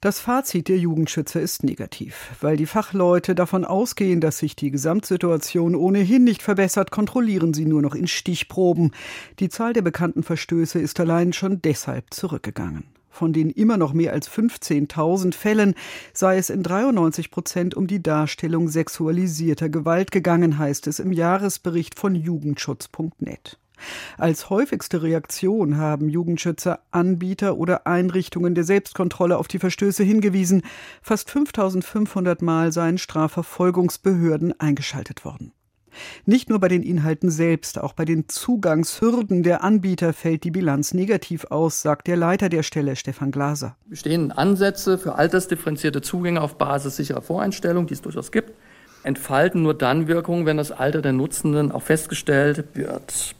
Das Fazit der Jugendschützer ist negativ. Weil die Fachleute davon ausgehen, dass sich die Gesamtsituation ohnehin nicht verbessert, kontrollieren sie nur noch in Stichproben. Die Zahl der bekannten Verstöße ist allein schon deshalb zurückgegangen. Von den immer noch mehr als 15.000 Fällen sei es in 93% um die Darstellung sexualisierter Gewalt gegangen, heißt es im Jahresbericht von Jugendschutz.net. Als häufigste Reaktion haben Jugendschützer Anbieter oder Einrichtungen der Selbstkontrolle auf die Verstöße hingewiesen. Fast 5.500 Mal seien Strafverfolgungsbehörden eingeschaltet worden. Nicht nur bei den Inhalten selbst, auch bei den Zugangshürden der Anbieter fällt die Bilanz negativ aus, sagt der Leiter der Stelle, Stefan Glaser. Bestehenden Ansätze für altersdifferenzierte Zugänge auf Basis sicherer Voreinstellungen, die es durchaus gibt, entfalten nur dann Wirkung, wenn das Alter der Nutzenden auch festgestellt wird.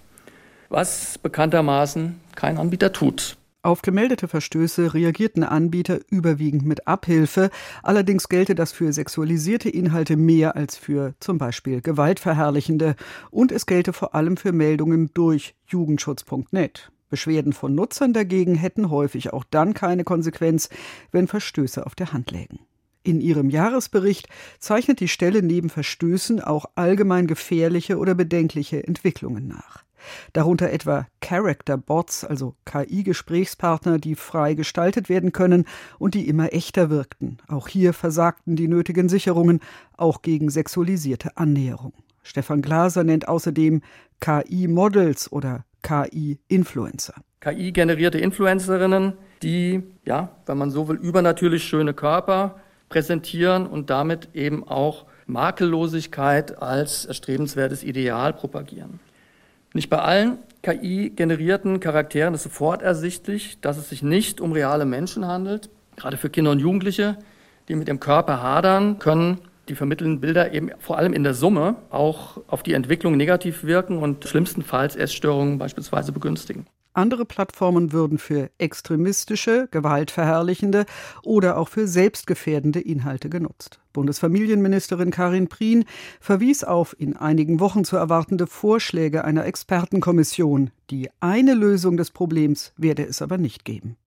Was bekanntermaßen kein Anbieter tut. Auf gemeldete Verstöße reagierten Anbieter überwiegend mit Abhilfe. Allerdings gelte das für sexualisierte Inhalte mehr als für zum Beispiel gewaltverherrlichende. Und es gelte vor allem für Meldungen durch Jugendschutz.net. Beschwerden von Nutzern dagegen hätten häufig auch dann keine Konsequenz, wenn Verstöße auf der Hand lägen. In ihrem Jahresbericht zeichnet die Stelle neben Verstößen auch allgemein gefährliche oder bedenkliche Entwicklungen nach. Darunter etwa Character-Bots, also KI-Gesprächspartner, die frei gestaltet werden können und die immer echter wirkten. Auch hier versagten die nötigen Sicherungen, auch gegen sexualisierte Annäherung. Stefan Glaser nennt außerdem KI-Models oder KI-Influencer. KI-generierte Influencerinnen, die, wenn man so will, übernatürlich schöne Körper präsentieren und damit eben auch Makellosigkeit als erstrebenswertes Ideal propagieren. Nicht bei allen KI-generierten Charakteren ist sofort ersichtlich, dass es sich nicht um reale Menschen handelt. Gerade für Kinder und Jugendliche, die mit dem Körper hadern, können die vermittelnden Bilder eben vor allem in der Summe auch auf die Entwicklung negativ wirken und schlimmstenfalls Essstörungen beispielsweise begünstigen. Andere Plattformen würden für extremistische, gewaltverherrlichende oder auch für selbstgefährdende Inhalte genutzt. Bundesfamilienministerin Karin Prien verwies auf in einigen Wochen zu erwartende Vorschläge einer Expertenkommission. Die eine Lösung des Problems werde es aber nicht geben.